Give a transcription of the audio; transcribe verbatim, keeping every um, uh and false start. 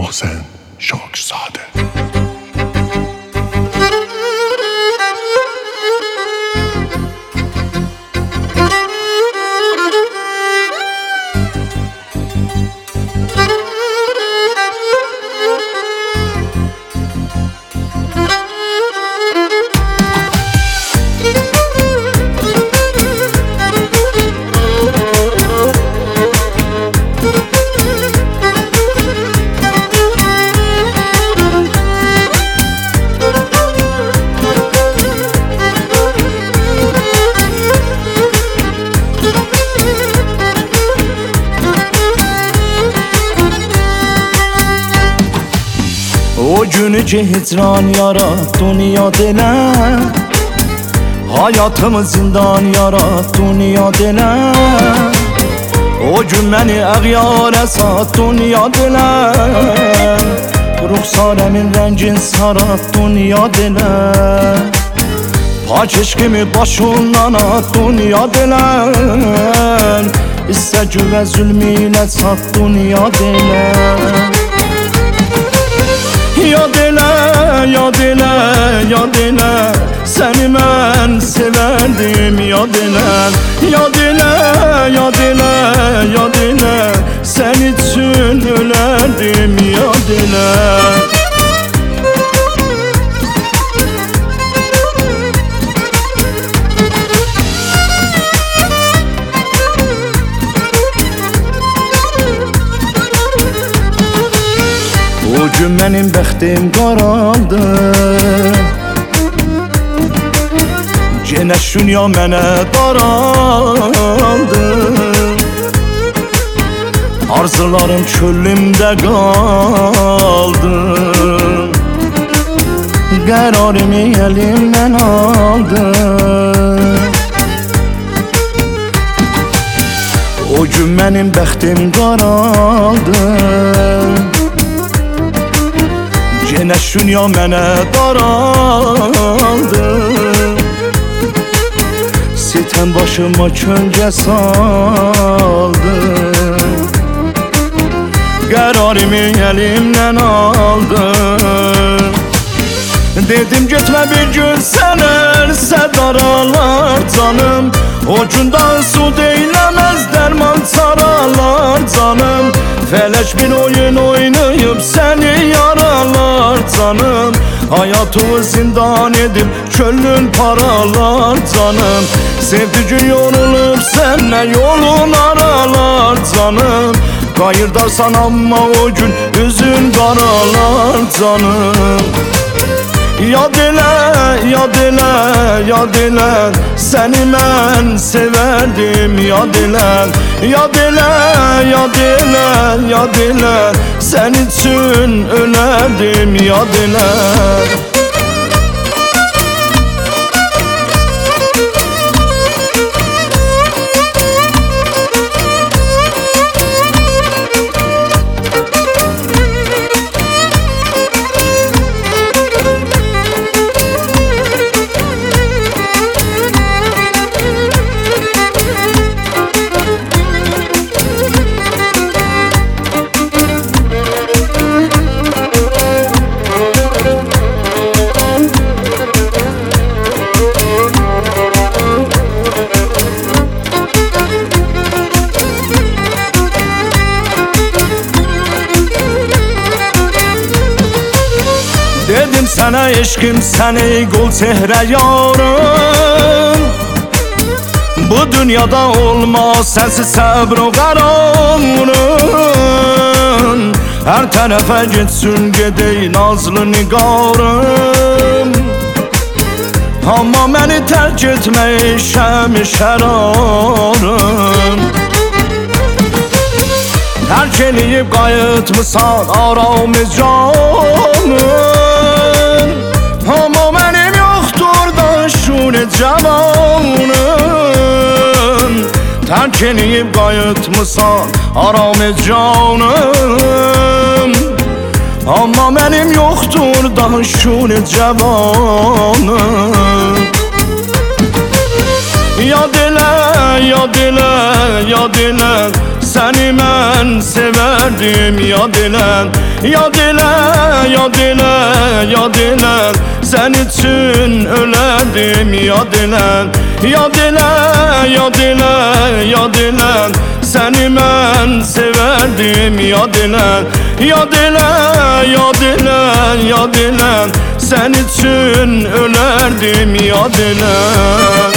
Mohsen Şakzade. O günü ki hicran yarat dünya dile, hayatımı zindan yarat dünya dile. O gün beni ağyara sat dünya dile, ruhsaremin rengin sarat dünya dile. Pak eşkimi başından at dünya dile, İstəcü və zulmiyle sat dünya dile. Yad elə, yad elə, yad elə, səni mən severdim. Yad elə, yad elə, yad elə, yad elə, sən üçün ölərdim. Yad elə. O gün mənim bəxtim qaraldı, Genəş dünya mənə daraldı. Arzularım çölümdə qaldı, qərarımı əlimdən aldı. O gün mənim bəxtim qaraldı, Genəş dünya mənə daraldı. Sitem başıma kölgə saldı, qərarımı əlimdən aldı. Dedim getmə bir gün sən ərsə daralar canım, o gün daha su deyləməz dərman saralar canım. Fələk bir oyun oynayıb səni yaralar canım, hayatımı zindan edib könlün paralar canım. Sevdiğin yorulub sənə yolun aralar canım, qayırdarsan amma o gün üzün qaralar canım. Yad elə, yad elə, yad elə, səni mən severdim. Yad elə, yad elə, yad elə, yad elə, sən üçün ölərdim. Yad elə. Dedim sənə eşkim sən ey qul çehrə yarım, bu dünyada olmaz sənsiz səbr o qərarın. Hər tərəfə getsin gedey nazlı nigarım, amma məni tərk etmə işəmi şərarım. Tərk eləyib qayıtmısan aramız canım, amma mənim yoxdur da şune cavanım. Tərk eləyib qayıtmısan aramız canım, amma mənim yoxdur da şune cavanım. Yad elə, yad elə, yad elə, seni mən severdim. Yad elən, yad elən, yad elən, yad elən, sen için ölerdim. Yad elən, yad elən, yad elən, yad elən, seni mən severdim. Yad elən, yad elən, yad elən, yad elən, sen için ölerdim. Yad elən.